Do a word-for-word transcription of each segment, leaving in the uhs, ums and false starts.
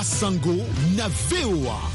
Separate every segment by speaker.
Speaker 1: Basango na V O A.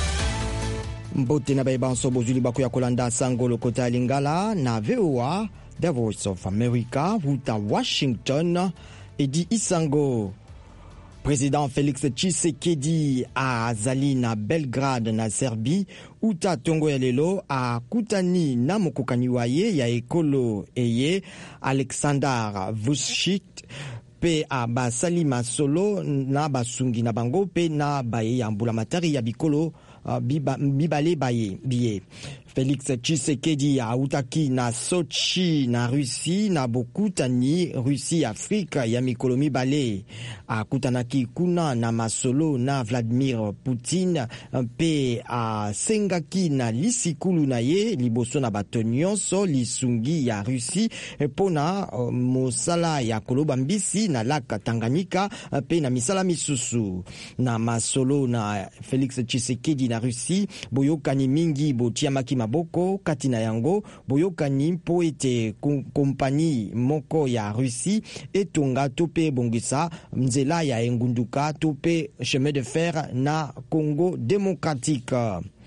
Speaker 2: Mbote na baibanso bozuli baku ya kolanda Sango lokota lingala na V O A, The Voice of America, vuta Washington, Edi Isango. Président Félix Tshisekedi azali na Belgrade na Serbie, uta tongo ya lelo a kutani na mokokani waye ya ekolo eye Alexander Vučić pe a basali masolo na basungi na bango pe na baye ya mbulamatari ya bikolo uh, biba, bibale baye biye. Félix Tshisekedi autaki na Sochi na Russie na bokutani Russie Afrika ya mikolo mibale akutanaki kuna na masolo na Vladimir Putin pe a sengaki na lisikulu na ye liboso na bato nyonso lisungi ya Russie pona uh, mosala ya koloba mbisi na laka Tanganyika pe na misala misusu na masolo na Félix Tshisekedi na Russie boyokani mingi botiamaki boko katina yango boyokani mpo ete kompani moko ya Russie etonga tope bongisa mzela ya engunduka tope chemin de fer na Congo démocratique.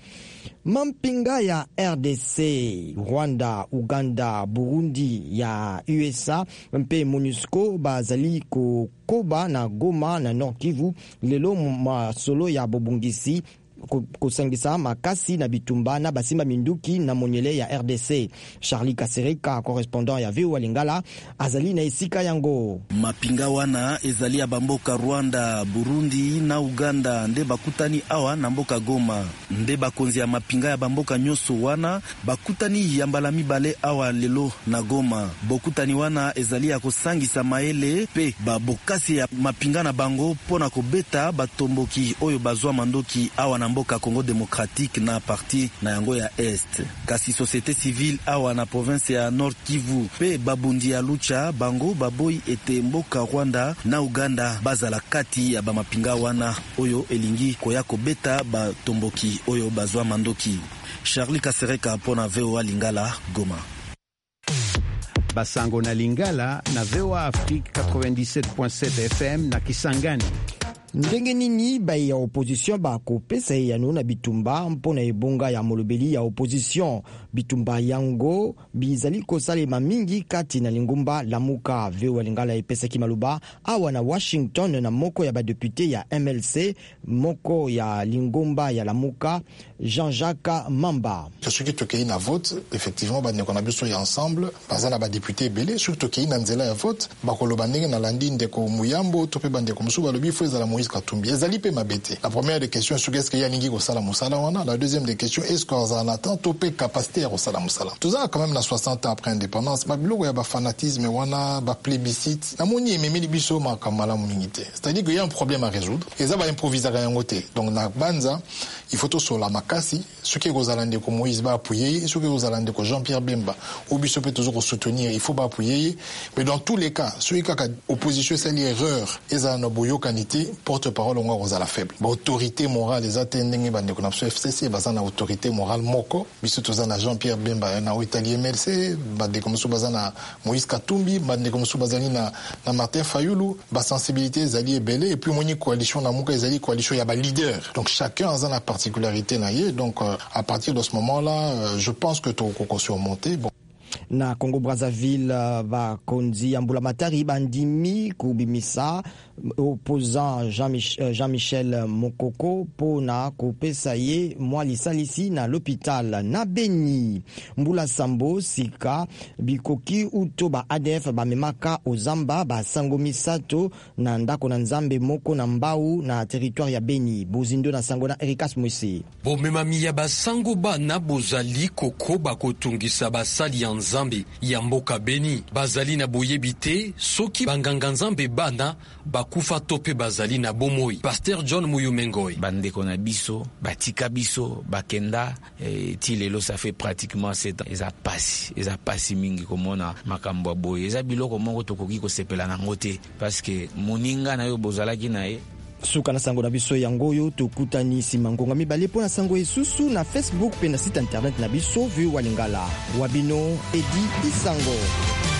Speaker 2: Mampinga ya R D C, Rwanda, Uganda, Burundi ya U S A mpe MONUSCO bazali ko koba na Goma na Nord Kivu lelo masolo ya bobungisi kusangisa makasi na bitumba na basimba minduki na monyele ya R D C. Charlie Kasereka, correspondant ya V O A Lingala, azali na esika yango.
Speaker 3: Mapinga wana ezali ya bamboka Rwanda, Burundi na Uganda nde bakutani awa na mboka Goma. Nde bakonzi ya mapinga ya bamboka nyoso wana bakutani ya mbala mibale awa lelo na Goma. Bokutani wana ezali ya kosangisa maele pe babokasi ya mapinga na bango pona kobeta batomboki oyo bazwa mandoki awa na mboka Congo démocratique na parti na yango ya Est. Kasi société civile awa na province ya Nord Kivu pe babundi ya Lucha bango baboyi ete mboka Rwanda na Uganda bazala kati ya bamapinga wana oyo elingi koya kobeta batomboki oyo bazwa mandoki. Charlie Kasereka pona V O A Lingala, Goma.
Speaker 4: Basango na Lingala na V O A Afrique quatre-vingt-dix-sept point sept F M na Kisangani.
Speaker 2: Ndenge nini ba ya opposition ba kopesa ya nona bitumba mpona ebonga ya molobeli ya opposition bitumba yango bizali kosalema mingi kati na lingumba lamuka. V O A Lingala epesa kimaluba awa na Washington na moko ya badepute ya M L C moko ya lingumba ya lamuka Jean-Jacques Mamba.
Speaker 5: Ce qui tokei na vote effectivement ba nekona biso ya ensemble bazana ba député belé surtout tokei na nzela ya vote ba koloba ndenge na landi ndeko Muyambo tope bande ko musuba lobi fo ezala Moïse Katumbi ezali pe mabete. La première des questions est est-ce qu'il y a ningi ko sala musala wana, la deuxième des questions est-ce qu'on a attend topé capacité à sala musala. Tout ça quand même na soixante ans après indépendance ba biloko ya ba fanatisme wana ba plébiscite na moni ememi biso makamala mungité. C'est-à-dire qu'il y a un problème à résoudre et ça va improviser à ngote. Donc na banza il faut tout sur la makasi ce qui est aux alande ko Moïse ba appuyer ce qui est aux alande ko Jean-Pierre Bemba ou biso peut toujours soutenir, il faut pas appuyer, mais dans tous les cas celui qui a opposition c'est l'erreur et ça na boyo kanité porte-parole on aux à la faible. Ba autorité morale les attending ba ndeko na F C C ba na autorité morale moko biso to na Jean-Pierre Bemba na Italien M L C ba de comme sous na Moïse Katumbi ba de comme sous bazali na na Martin Fayulu ba sensibilité zali ebelé et puis moni coalition na muka zali coalition ya ba leader. Donc chacun a sa particularité na yé. Donc euh, à partir de ce moment-là euh, je pense que to ko surmonter bon.
Speaker 2: Na Congo Brazzaville va konzi ambula matari bandimi kubimisa opposant Jean-Michel, Jean-Michel Mokoko pona kopesa ye mwali salisi na l'hôpital na Beni. Mbula Sambo sika bikoki uto ba A D F ba memaka ozamba ba sango misato na ndako na nzambe moko na mbau na territoire ya Beni. Bozindo na sango na Erikas Mwisi.
Speaker 6: Bo memami ya ba sango ba na bozali koko ba kotungisa ba sali ya nzambe ya mboka Beni. Bazali na boyebite soki banganga nzambe bana bakufa tope bazali na bomoi. Pasteur John Muyumengoy.
Speaker 7: Bandeko na biso, batika biso, bakenda, eh, ti lelo ça fait pratiquement sept ans. Eza pasi, eza pasi mingi komona makambo boye. Eza biloko moko tokoki ko sepela na ngote parce que moninga na yo bozalaki na ye.
Speaker 2: Suka na sango na biso yangoyo tokutani simangonga mibale po na sango esusu na Facebook pe na site internet na biso V O A Lingala. Wabino Edi Isango.